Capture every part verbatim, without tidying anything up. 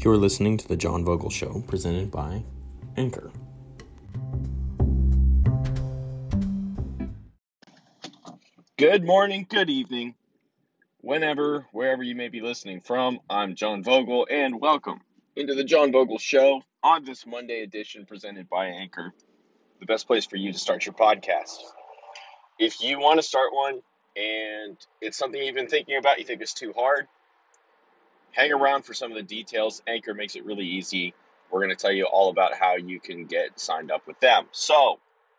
You're listening to The John Vogel Show, presented by Anchor. Good morning, good evening, whenever, wherever you may be listening from. I'm John Vogel, and welcome into The John Vogel Show on this Monday edition presented by Anchor, the best place for you to start your podcast. If you want to start one and it's something you've been thinking about, you think it's too hard, hang around for some of the details. Anchor makes it really easy. We're going to tell you all about how you can get signed up with them. So,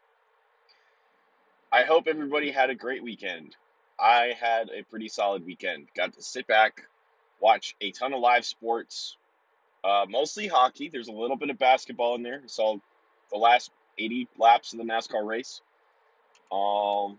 I hope everybody had a great weekend. I had a pretty solid weekend. Got to sit back, watch a ton of live sports, uh, mostly hockey. There's a little bit of basketball in there. I saw the last eighty laps of the NASCAR race. Um,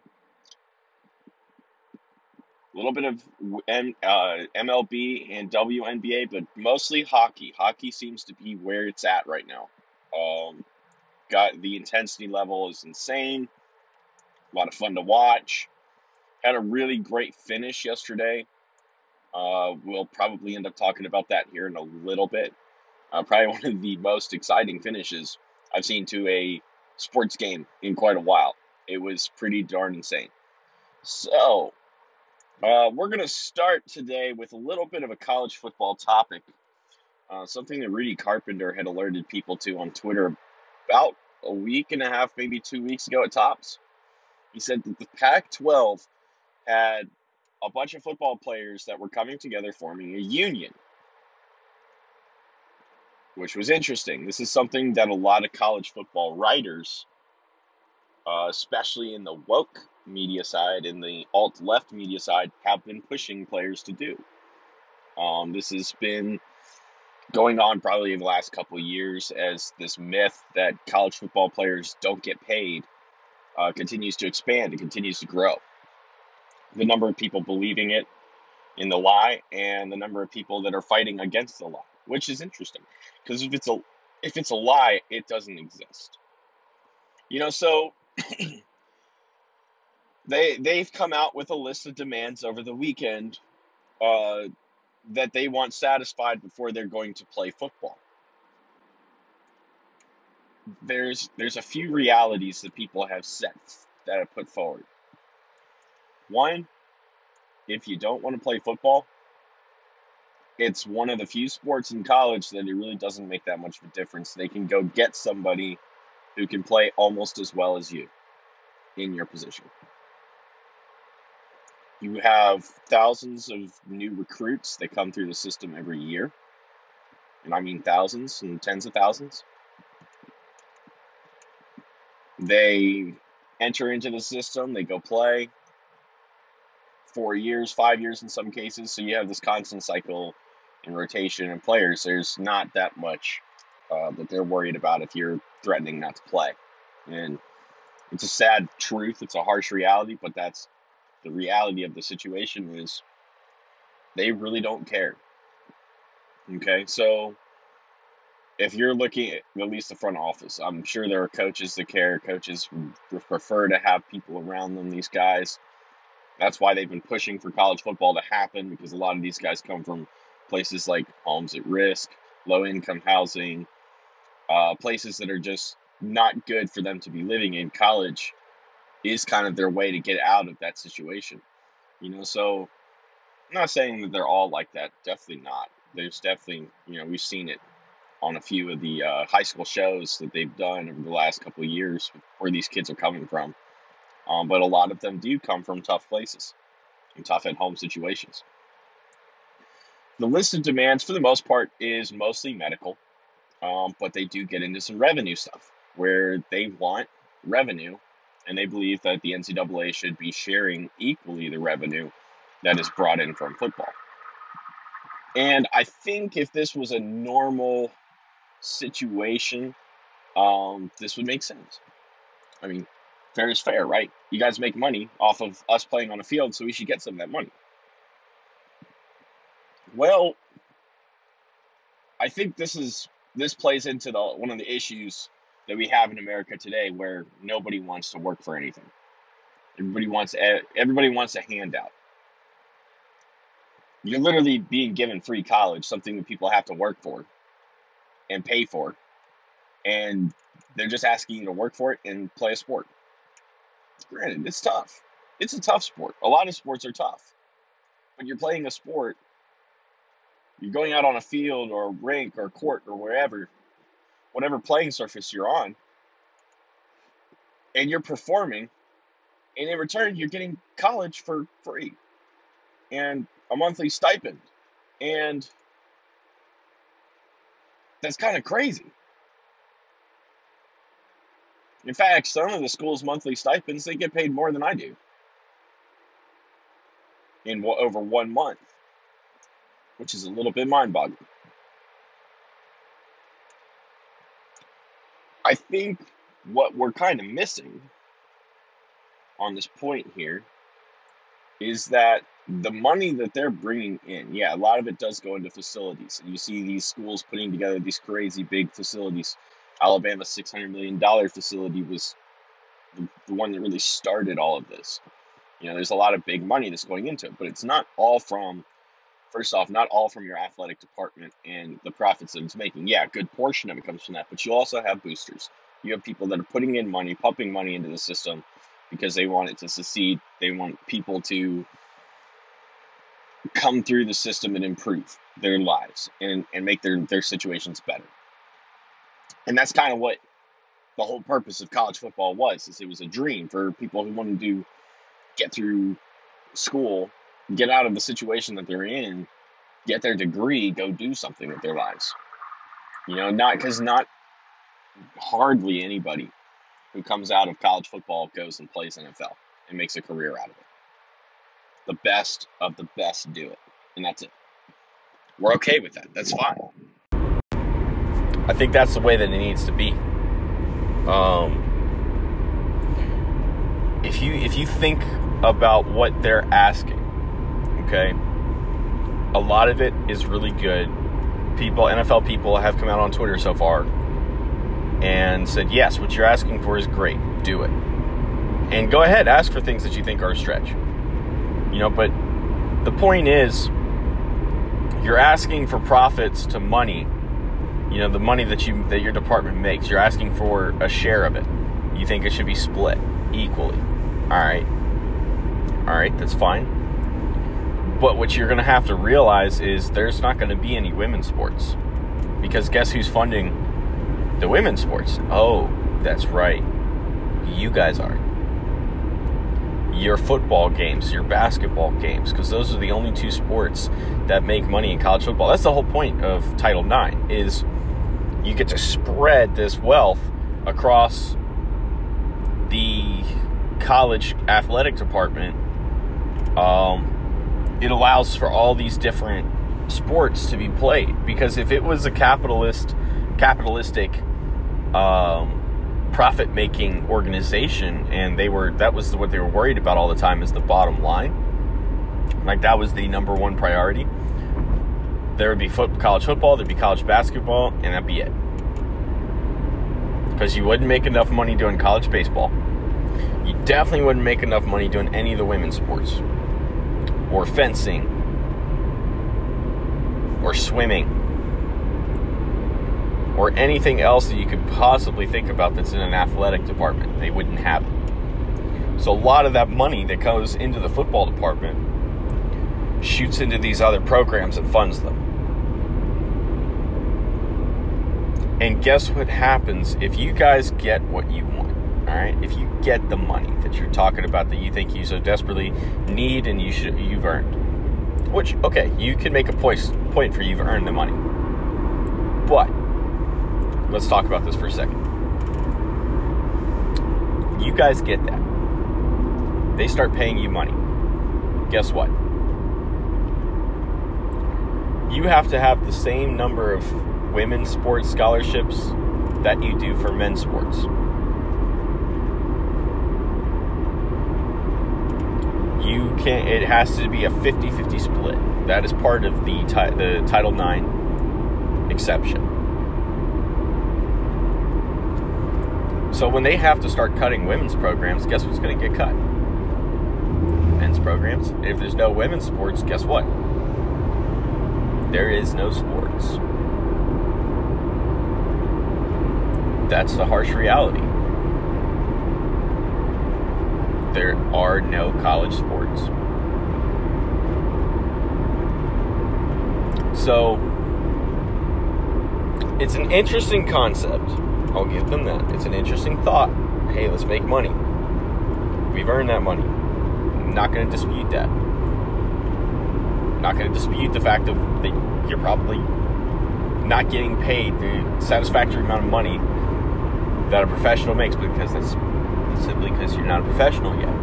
a little bit of M, uh, M L B and W N B A, but mostly hockey. Hockey seems to be where it's at right now. Um, got the intensity level is insane. A lot of fun to watch. Had a really great finish yesterday. Uh, we'll probably end up talking about that here in a little bit. Uh, probably one of the most exciting finishes I've seen to a sports game in quite a while. It was pretty darn insane. So, uh, we're going to start today with a little bit of a college football topic. Uh, something that Rudy Carpenter had alerted people to on Twitter about a week and a half, maybe two weeks ago at tops. He said that the Pac twelve had a bunch of football players that were coming together forming a union, which was interesting. This is something that a lot of college football writers, uh, especially in the woke media side and the alt-left media side, have been pushing players to do. Um, this has been going on probably in the last couple of years as this myth that college football players don't get paid uh, continues to expand and continues to grow. The number of people believing it in the lie and the number of people that are fighting against the lie, which is interesting because if it's a if it's a lie, it doesn't exist. You know, so they they've come out with a list of demands over the weekend uh, that they want satisfied before they're going to play football. There's there's a few realities that people have set that have put forward. One, if you don't want to play football, it's one of the few sports in college that it really doesn't make that much of a difference. They can go get somebody who can play almost as well as you in your position. You have thousands of new recruits that come through the system every year. And I mean thousands and tens of thousands. They enter into the system, they go play four years, five years in some cases. So you have this constant cycle and rotation of players. There's not that much uh, that they're worried about if you're threatening not to play. And it's a sad truth. It's a harsh reality, but that's the reality of the situation is they really don't care. Okay, so if you're looking at at least the front office, I'm sure there are coaches that care. Coaches would prefer to have people around them, these guys. That's why they've been pushing for college football to happen, because a lot of these guys come from places like homes at risk, low-income housing, uh, places that are just not good for them to be living in. College is kind of their way to get out of that situation. You know, so I'm not saying that they're all like that. Definitely not. There's definitely, you know, we've seen it on a few of the uh, high school shows that they've done over the last couple of years where these kids are coming from. Um, but a lot of them do come from tough places and tough at-home situations. The list of demands, for the most part, is mostly medical, um, but they do get into some revenue stuff where they want revenue, and they believe that the N C double A should be sharing equally the revenue that is brought in from football. And I think if this was a normal situation, um, this would make sense. I mean, fair is fair, right? You guys make money off of us playing on a field, so we should get some of that money. Well, I think this is this plays into the one of the issues that we have in America today, where nobody wants to work for anything. Everybody wants everybody wants a handout. You're literally being given free college, something that people have to work for and pay for. And they're just asking you to work for it and play a sport. Granted, it's tough. It's a tough sport. A lot of sports are tough. But you're playing a sport, you're going out on a field or a rink or court or wherever, whatever playing surface you're on, and you're performing, and in return, you're getting college for free and a monthly stipend. And that's kind of crazy. In fact, some of the school's monthly stipends, they get paid more than I do in over one month, which is a little bit mind-boggling. I think what we're kind of missing on this point here is that the money that they're bringing in, yeah, a lot of it does go into facilities. And you see these schools putting together these crazy big facilities. Alabama's six hundred million dollars facility was the, the one that really started all of this. You know, there's a lot of big money that's going into it, but it's not all from, first off, not all from your athletic department and the profits that it's making. Yeah, a good portion of it comes from that, but you also have boosters. You have people that are putting in money, pumping money into the system because they want it to succeed. They want people to come through the system and improve their lives and, and make their, their situations better. And that's kind of what the whole purpose of college football was, is it was a dream for people who wanted to get through school, get out of the situation that they're in, get their degree, go do something with their lives. You know, not because not hardly anybody who comes out of college football goes and plays N F L and makes a career out of it. The best of the best do it, and that's it. We're okay with that. That's fine. I think that's the way that it needs to be. Um, if you if you think about what they're asking, okay, a lot of it is really good. People, N F L people have come out on Twitter so far and said, yes, what you're asking for is great. Do it. And go ahead, ask for things that you think are a stretch. You know, but the point is, you're asking for profits to money. You know, the money that you that your department makes, you're asking for a share of it. You think it should be split equally. All right. All right, that's fine. But what you're going to have to realize is there's not going to be any women's sports. Because guess who's funding the women's sports? Oh, that's right. You guys are. Your football games, your basketball games, because those are the only two sports that make money in college football. That's the whole point of Title nine, is you get to spread this wealth across the college athletic department. Um, it allows for all these different sports to be played, because if it was a capitalist, capitalistic, um, profit-making organization, and they were that was what they were worried about all the time, is the bottom line. Like, that was the number one priority. There would be foot, college football, there'd be college basketball, and that'd be it. Because you wouldn't make enough money doing college baseball. You definitely wouldn't make enough money doing any of the women's sports, or fencing, or swimming, or anything else that you could possibly think about that's in an athletic department. They wouldn't have it. So a lot of that money that goes into the football department shoots into these other programs and funds them. And guess what happens if you guys get what you want, all right? If you get the money that you're talking about, that you think you so desperately need and you should, you've earned. Which, okay, you can make a point, point for you've earned the money. But let's talk about this for a second. You guys get that. They start paying you money. Guess what? You have to have the same number of women's sports scholarships that you do for men's sports. You can't, it has to be a fifty-fifty split. That is part of the, the Title nine exception. So when they have to start cutting women's programs, guess what's going to get cut? Men's programs. If there's no women's sports, guess what? there is no sports. That's the harsh reality. There are no college sports. So, it's an interesting concept. I'll give them that. It's an interesting thought. Hey, let's make money. We've earned that money. I'm not going to dispute that. I'm not going to dispute the fact of that you're probably not getting paid the satisfactory amount of money that a professional makes, because that's simply because you're not a professional yet.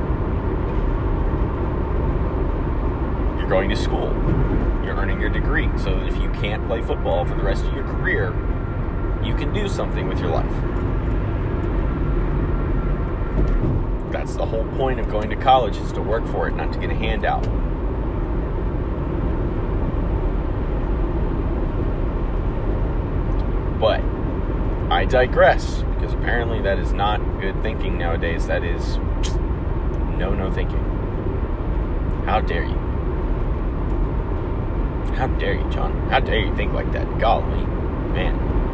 You're going to school. You're earning your degree, so that if you can't play football for the rest of your career, you can do something with your life. That's the whole point of going to college, is to work for it, not to get a handout. But I digress, because apparently that is not good thinking nowadays. That is no-no thinking. How dare you? How dare you, John? How dare you think like that? Golly, man.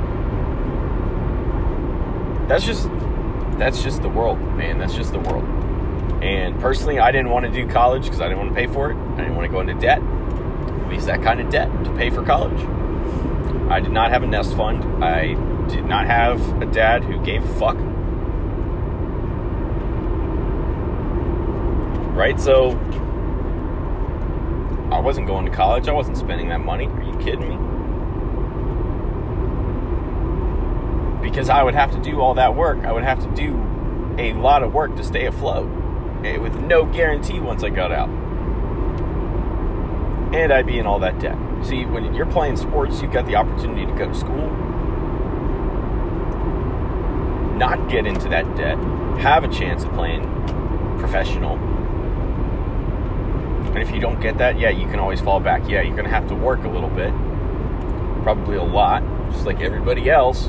That's just, that's just the world, man. That's just the world. And personally, I didn't want to do college because I didn't want to pay for it. I didn't want to go into debt, at least that kind of debt, to pay for college. I did not have a nest fund. I did not have a dad who gave a fuck. Right? So, I wasn't going to college. I wasn't spending that money. Are you kidding me? Because I would have to do all that work. I would have to do a lot of work to stay afloat, okay, with no guarantee once I got out. And I'd be in all that debt. See, when you're playing sports, you've got the opportunity to go to school, not get into that debt, have a chance of playing professional. And if you don't get that, yeah, you can always fall back. Yeah, you're going to have to work a little bit, probably a lot, just like everybody else.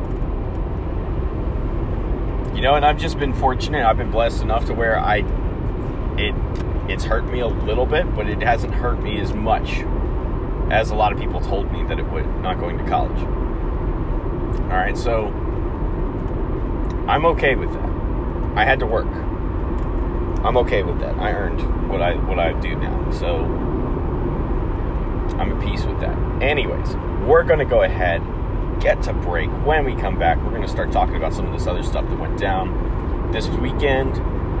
You know, and I've just been fortunate. I've been blessed enough to where I, it, it's hurt me a little bit, but it hasn't hurt me as much as a lot of people told me that it would, not going to college. All right, so I'm okay with that. I had to work. I'm okay with that. I earned what I what I do now, so I'm at peace with that. Anyways, we're going to go ahead, get to break. When we come back, we're going to start talking about some of this other stuff that went down this weekend,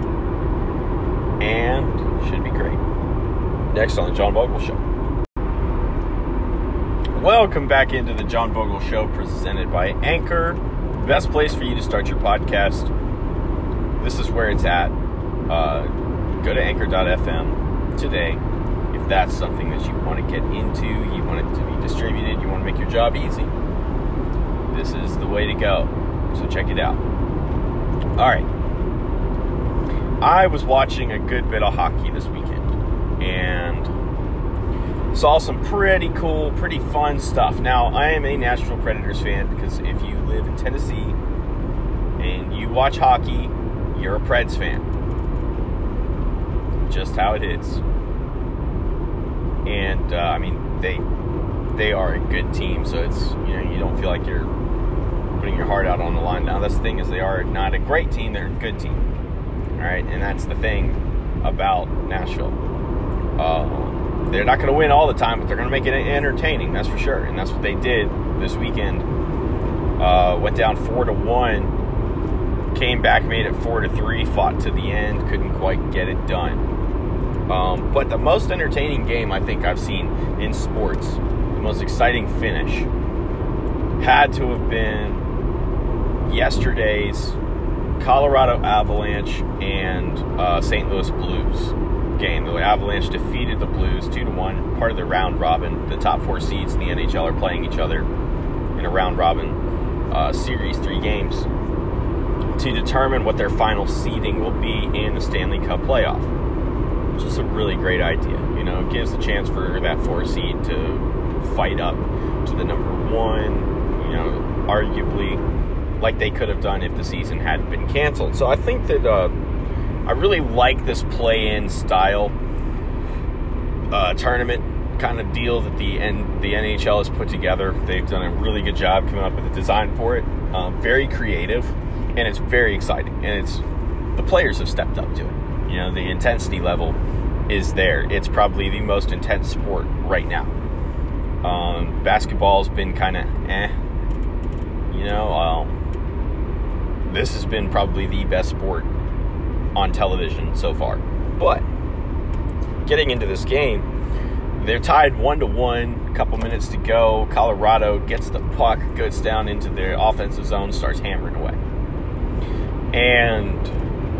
and should be great. Next on the John Bogle Show. Welcome back into the John Bogle Show, presented by Anchor. Best place for you to start your podcast. This is where it's at. Uh, go to anchor dot f m today. If that's something that you want to get into, you want it to be distributed, you want to make your job easy, this is the way to go. So check it out. All right. I was watching a good bit of hockey this weekend and saw some pretty cool, pretty fun stuff. Now, I am a Nashville Predators fan because if you live in Tennessee and you watch hockey, you're a Preds fan. Just how it is. And, uh, I mean, they they are a good team, so it's, you know, you don't feel like you're putting your heart out on the line. Now, that's the thing is they are not a great team, they're a good team. All right, and that's the thing about Nashville. Uh, they're not going to win all the time, but they're going to make it entertaining, that's for sure. And that's what they did this weekend. Uh, went down four to one, came back, made it four to three, fought to the end, couldn't quite get it done. Um, but the most entertaining game I think I've seen in sports, the most exciting finish, had to have been yesterday's Colorado Avalanche and uh, Saint Louis Blues game. The Avalanche defeated the Blues two to one, part of the round robin. The top four seeds in the N H L are playing each other in a round robin uh, series, three games, to determine what their final seeding will be in the Stanley Cup playoff. Which is a really great idea. You know, it gives a chance for that four seed to fight up to the number one, you know, arguably like they could have done if the season hadn't been canceled. So I think that uh, I really like this play-in style uh, tournament. kind of deal that the N- the N H L has put together. They've done a really good job coming up with a design for it. Um, very creative, and it's very exciting. And it's the players have stepped up to it. You know, the intensity level is there. It's probably the most intense sport right now. Um, basketball's been kind of eh. You know, um, this has been probably the best sport on television so far. But getting into this game, they're tied one to one, a couple minutes to go. Colorado gets the puck, goes down into their offensive zone, starts hammering away. And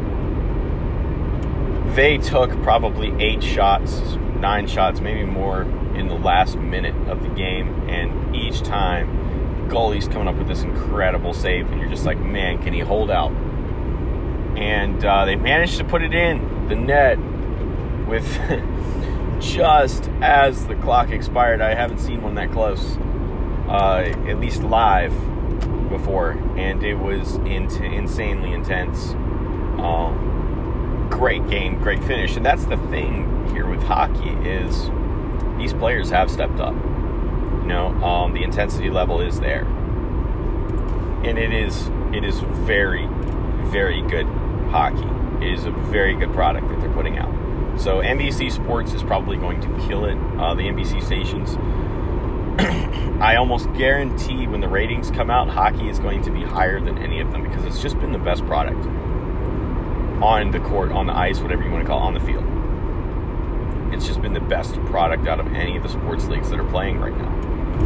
they took probably eight shots, nine shots, maybe more in the last minute of the game. And each time, goalie's coming up with this incredible save, and you're just like, man, can he hold out? And uh, they managed to put it in the net with just as the clock expired. I haven't seen one that close, uh, at least live, before, and it was in- insanely intense. Um, great game, great finish, and that's the thing here with hockey is these players have stepped up. You know, um, the intensity level is there, and it is it is very, very good hockey. It is a very good product that they're putting out. So N B C Sports is probably going to kill it. Uh, the N B C stations, I almost guarantee when the ratings come out, hockey is going to be higher than any of them because it's just been the best product on the court, on the ice, whatever you want to call it, on the field. It's just been the best product out of any of the sports leagues that are playing right now.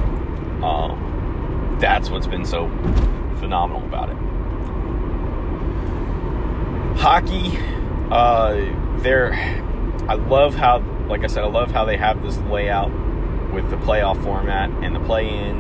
Um, that's what's been so phenomenal about it. Hockey, uh, they're, I love how, like I said, I love how they have this layout with the playoff format and the play-in,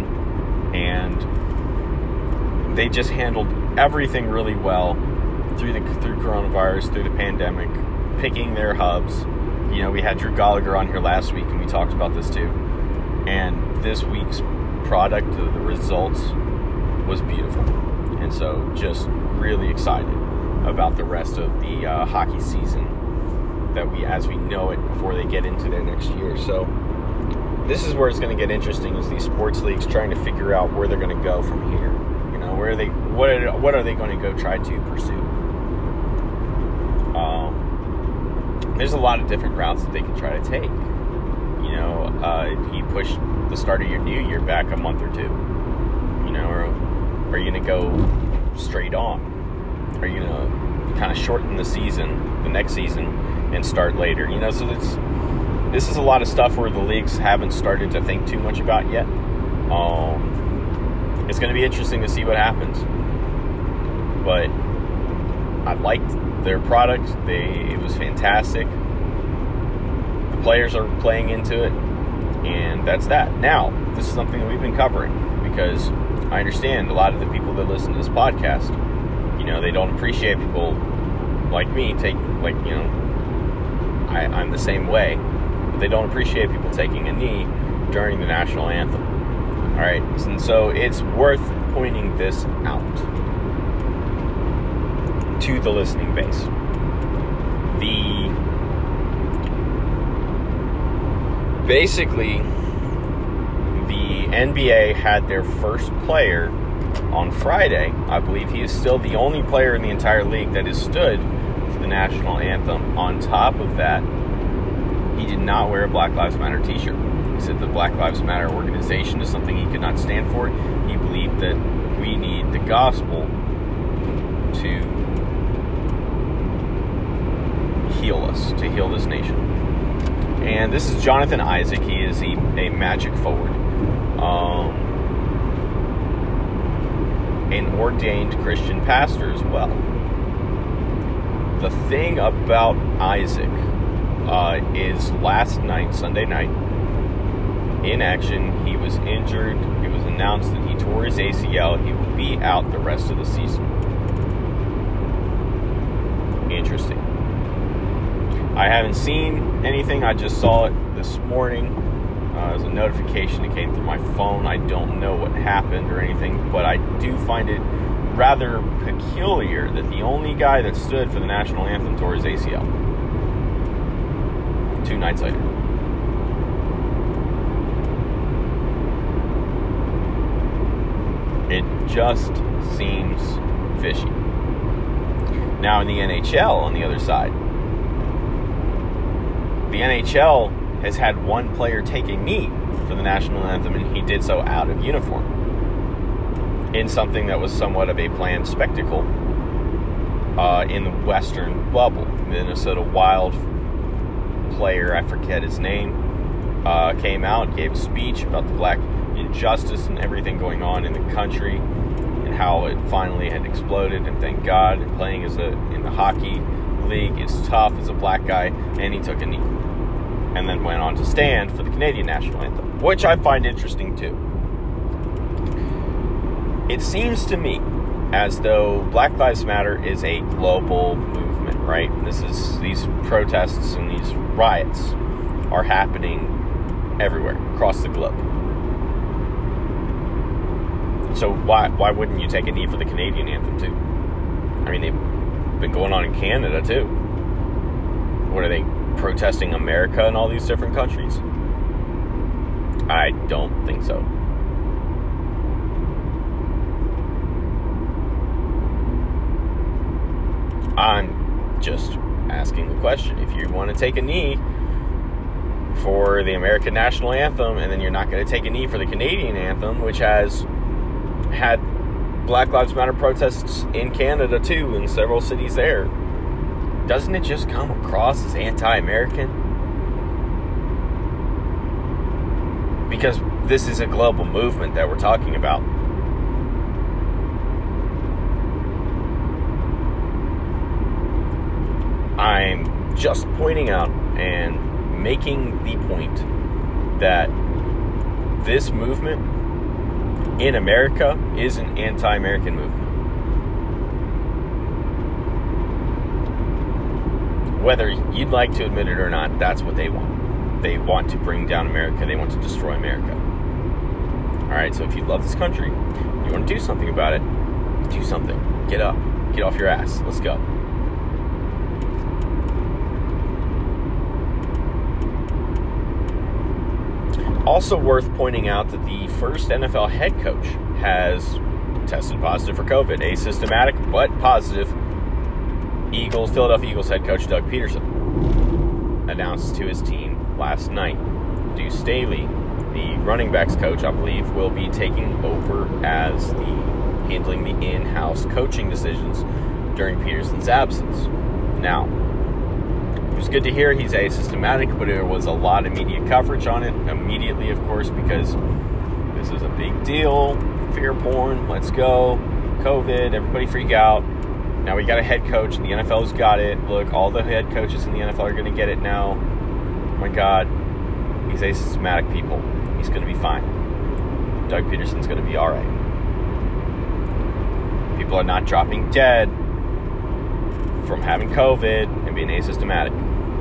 and they just handled everything really well through the through coronavirus, through the pandemic, picking their hubs. You know, we had Drew Gallagher on here last week, and we talked about this too. And this week's product, the results, was beautiful. And so just really excited about the rest of the uh, hockey season that we, as we know it, before they get into their next year. So this is where it's going to get interesting, is these sports leagues trying to figure out where they're going to go from here. You know, where are they, what are, what are they going to go try to pursue? Um, there's a lot of different routes that they can try to take. You know, uh, he pushed the start of your new year back a month or two. You know, or are you going to go straight on? Are you going to kind of shorten the season, the next season, and start later? You know, so it's, this is a lot of stuff where the leagues haven't started to think too much about yet. Um, it's going to be interesting to see what happens. But I liked their product. They, it was fantastic. The players are playing into it, and that's that. Now, this is something that we've been covering because I understand a lot of the people that listen to this podcast, you know, they don't appreciate people like me take, like, you know, I, I'm the same way. But they don't appreciate people taking a knee during the national anthem. All right, and so it's worth pointing this out to the listening base. The basically the N B A had their first player on Friday. I believe he is still the only player in the entire league that has stood for the national anthem. On top of that, he did not wear a Black Lives Matter t-shirt. He said the Black Lives Matter organization is something he could not stand for. He believed that we need the gospel to heal us, to heal this nation. And this is Jonathan Isaac. He is a, a Magic forward. Um, an ordained Christian pastor as well. The thing about Isaac uh, is last night, Sunday night, in action, he was injured. It was announced that he tore his A C L. He will be out the rest of the season. Interesting. I haven't seen anything. I just saw it this morning. Uh, it was a notification that came through my phone. I don't know what happened or anything, but I do find it rather peculiar that the only guy that stood for the national anthem tore his A C L two nights later. just seems fishy. Now in the N H L, on the other side, the N H L has had one player take a knee for the national anthem, and he did so out of uniform in something that was somewhat of a planned spectacle uh, in the Western bubble. Minnesota Wild player, I forget his name, uh, came out, gave a speech about the black injustice and everything going on in the country and how it finally had exploded, and thank God. And playing as a in the hockey league is tough as a black guy, and he took a knee and then went on to stand for the Canadian national anthem, which I find interesting too. It seems to me as though Black Lives Matter is a global movement, right? This is these protests and these riots are happening everywhere across the globe. So why why wouldn't you take a knee for the Canadian anthem too? I mean, they've been going on in Canada too. What are they, protesting America and all these different countries? I don't think so. I'm just asking the question. If you want to take a knee for the American national anthem, and then you're not going to take a knee for the Canadian anthem, which has had Black Lives Matter protests in Canada too, in several cities there, doesn't it just come across as anti-American? Because this is a global movement that we're talking about. I'm just pointing out and making the point that this movement in America is an anti-American movement. Whether you'd like to admit it or not, that's what they want. They want to bring down America. They want to destroy America. Alright, so if you love this country, you want to do something about it, do something. Get up. Get off your ass. Let's go. Also worth pointing out that the first N F L head coach has tested positive for COVID. Asymptomatic, but positive. Eagles, Philadelphia Eagles head coach Doug Peterson announced to his team last night. Deuce Staley, the running backs coach, I believe, will be taking over as the handling the in-house coaching decisions during Peterson's absence. Now, it was good to hear he's asymptomatic, but there was a lot of media coverage on it immediately, of course, because this is a big deal. Fear porn, let's go. COVID, everybody freak out. Now we got a head coach, and the N F L's got it. Look, all the head coaches in the N F L are going to get it now. Oh my God. He's asymptomatic, people. He's going to be fine. Doug Peterson's going to be all right. People are not dropping dead from having COVID and being asymptomatic.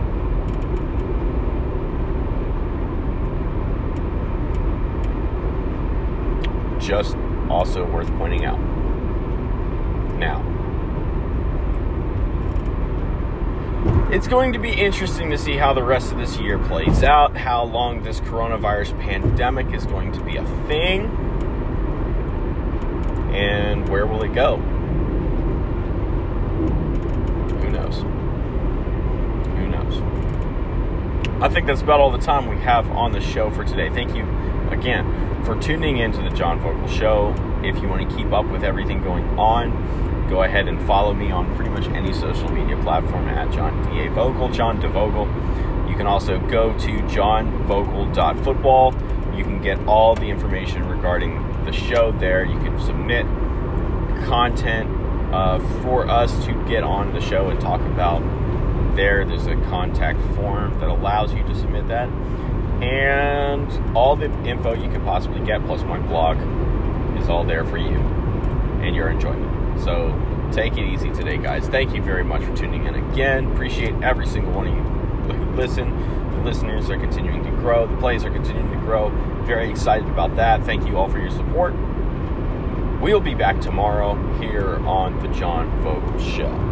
Just also worth pointing out. Now, it's going to be interesting to see how the rest of this year plays out, how long this coronavirus pandemic is going to be a thing, and where will it go? Who knows? Who knows? I think that's about all the time we have on the show for today. Thank you again for tuning in to the John Vogel Show. If you want to keep up with everything going on, go ahead and follow me on pretty much any social media platform at John D A Vogel, John DeVogel. You can also go to john vogel dot football. You can get all the information regarding the show there. You can submit content uh, for us to get on the show and talk about there. There's a contact form that allows you to submit that. And all the info you could possibly get, plus my blog, is all there for you and your enjoyment. So take it easy today, guys. Thank you very much for tuning in again. Appreciate every single one of you who listen. The listeners are continuing to grow. The plays are continuing to grow. Very excited about that. Thank you all for your support. We'll be back tomorrow here on the John Vogel Show.